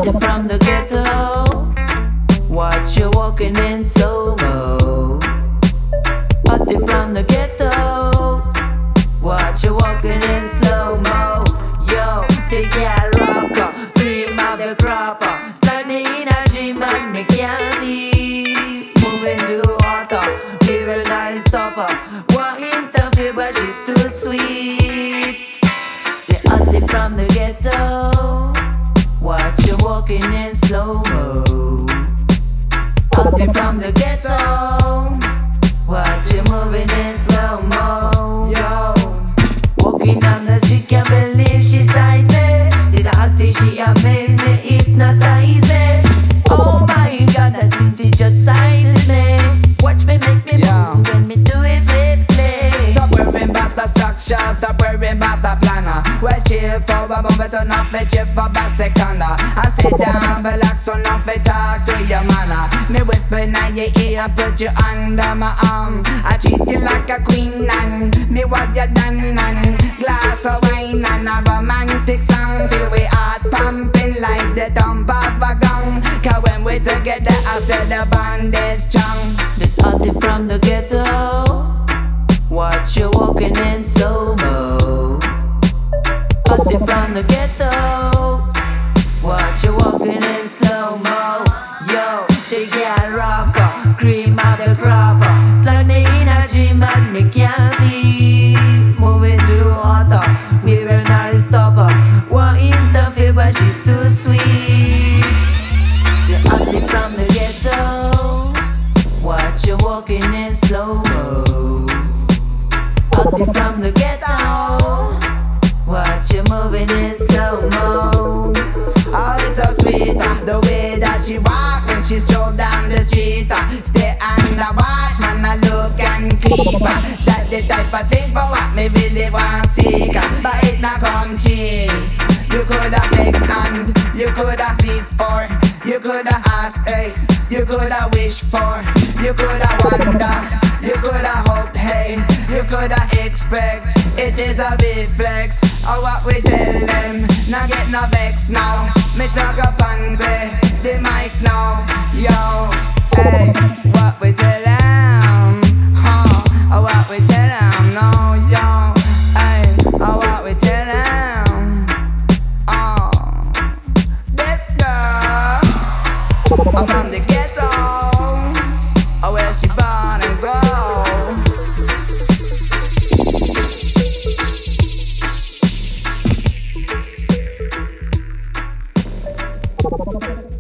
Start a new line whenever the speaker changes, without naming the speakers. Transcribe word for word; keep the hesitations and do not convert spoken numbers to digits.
Hottie from the ghetto, watch you walking in slow-mo. Hottie from the ghetto, watch you walking in slow-mo. Yo, the girl rocker, cream of the cropper. Start me in a dream but me can't see. Moving too hotter, we real nice stopper. Won't interfere but she's too sweet. The hottie from the ghetto, watch you walking in slow-mo. Hottie from the ghetto, watch you moving in slow-mo. Yo, walking on the street, can't believe she sights me. This a hottie, she amaze me, hypnotize me. Oh my God, that sweet, she just sights me. Watch me, make me
Yeah.
move when me do it swiftly.
Stop worrying about the structure, stop worrying about the planner. Well, chill for a moment, turn off me, chill for a second. I sit down, relax, turn off me, talk to your manner. Me whisper in your ear, put you under my arm. I treat you like a queen and me was your dan and glass of wine and a romantic song. Feel we heart pumping like the thump of a gun. Cause when we together, I said the bond is strong.
This hottie from the ghetto, watch you walking in slow-mo. Hottie from the ghetto, watch you walking in slow-mo. Yo, the girl rocker, cream of the cropper. Slide me in a dream but me can't see. Moving too hotter, we're a nice stopper. Won't interfere but she's too sweet. The hottie from the ghetto, watch you walking in slow-mo. Hottie from the ghetto, watch you moving in slow-mo.
Oh, it's so sweet, uh, the way that she walk when she stroll down the street. uh, Stay and I watch, man, I look and creep. uh, That the type of thing for what me really want seek. uh, But it not come cheap. You coulda beg and you coulda feed for. You coulda ask, hey, you coulda wish for. You coulda wonder, you coulda hope, hey. You coulda expect, it is a big flex. Or what we tell them, now get no vex now. Me talk up and say, the mic now. Yo, hey, what we tell them, huh? Or what we tell them, no, yo, hey, or what we tell them, oh. This girl, I'm from the ghetto, or where she born and grow.